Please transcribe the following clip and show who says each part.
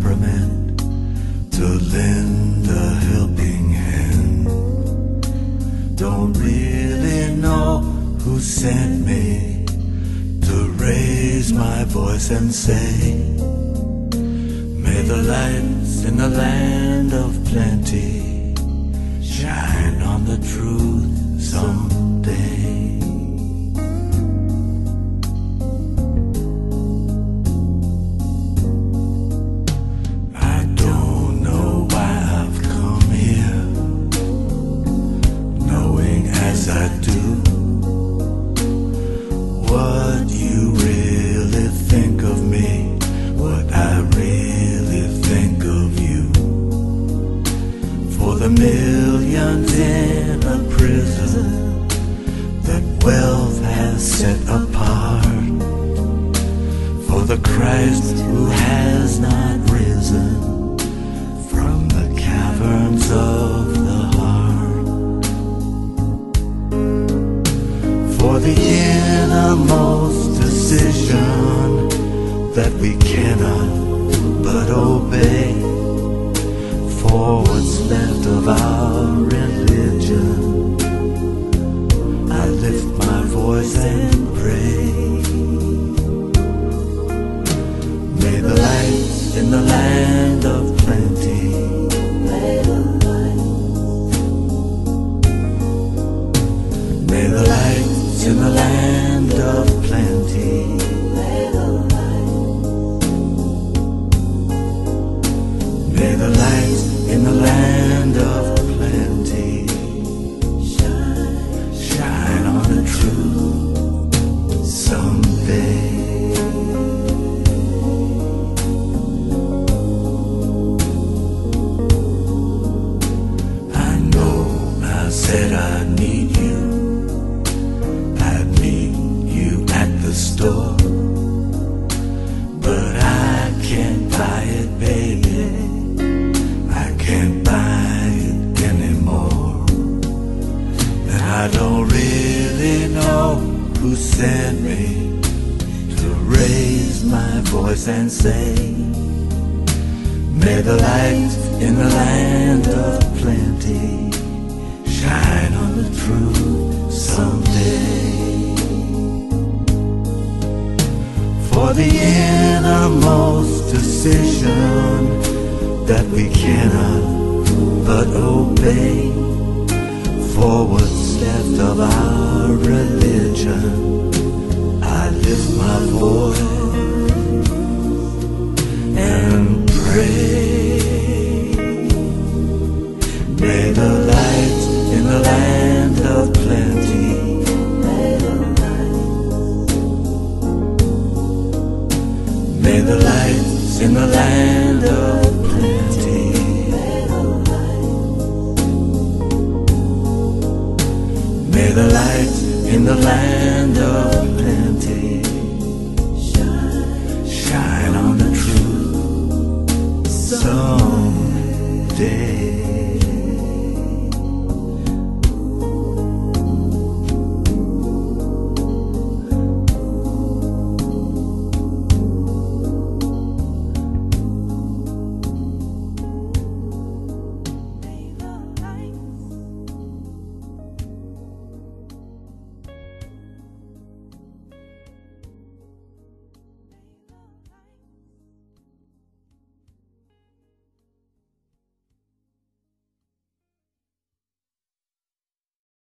Speaker 1: temperament to lend a helping hand. Don't really know who sent me to raise my voice and say, may the lights in the land of plenty shine on the truth someday. I do what you really think of me, what I really think of you. For the millions in a prison that wealth has set apart, for the Christ who has not risen from the caverns of the heart, for the innermost decision that we cannot but obey, for what's left of our religion, I lift my voice and pray. May the lights in the land of plenty, may the lights in the land of plenty, may the lights in the land of plenty shine on the truth someday. I know I said I need you, store, but I can't buy it, baby. I can't buy it anymore. And I don't really know who sent me to raise my voice and say, may the lights in the land of plenty shine on the truth someday. For the innermost decision that we cannot but obey, for what's left of our religion, I lift my voice and pray. May the lights in the land of plenty, may the lights in the land of plenty, may the lights in the land of